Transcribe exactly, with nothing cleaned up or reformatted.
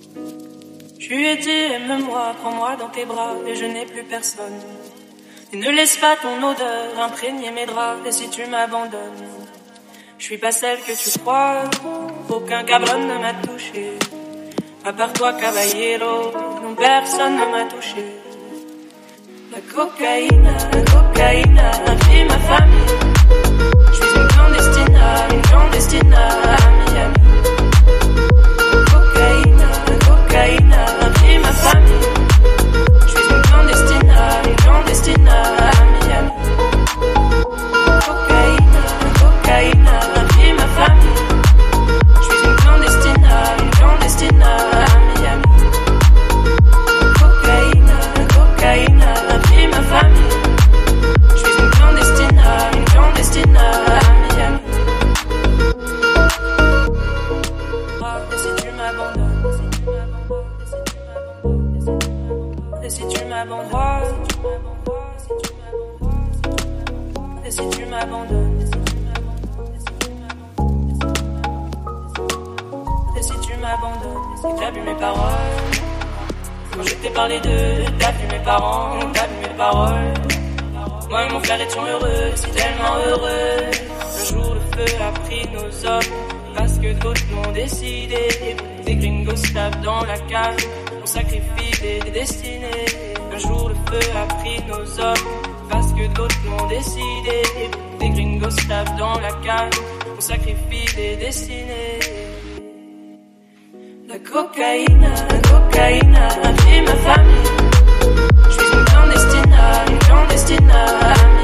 Je lui ai dit, aime-moi, prends-moi dans tes bras, et je n'ai plus personne. Et ne laisse pas ton odeur imprégner mes draps, et si tu m'abandonnes, je suis pas celle que tu crois, aucun cabron ne m'a touché. À part toi, caballero, non personne ne m'a touché. La cocaïne, la cocaïne, infie ma famille. Je suis une clandestine, une clandestine à Miami. Cocaïne, cocaïne, infie ma famille. Je suis une clandestine, une clandestine à Miami. Cocaïne, cocaïne, infie ma famille. Je suis une clandestine, une clandestine à Miami. Cocaïne, cocaïne, infie ma famille. Je suis une clandestine, une clandestine à Miami. Et si tu m'abandonnes, et si tu m'abandonnes, et si tu m'abandonnes, et si tu m'abandonnes, et que t'as vu mes paroles, quand je t'ai parlé d'eux, t'as vu mes parents, t'as vu mes paroles. Moi et mon frère étions heureux, si tellement heureux. Le jour le feu a pris nos hommes, parce que d'autres l'ont décidé. Des gringos tapent dans la cage, on sacrifie des destinées. Un jour le feu a pris nos hommes, parce que d'autres l'ont décidé. Des gringos tapent dans la cage, on sacrifie des destinées. La cocaïne, la cocaïne, infie ma famille. Je suis une clandestine, une clandestine à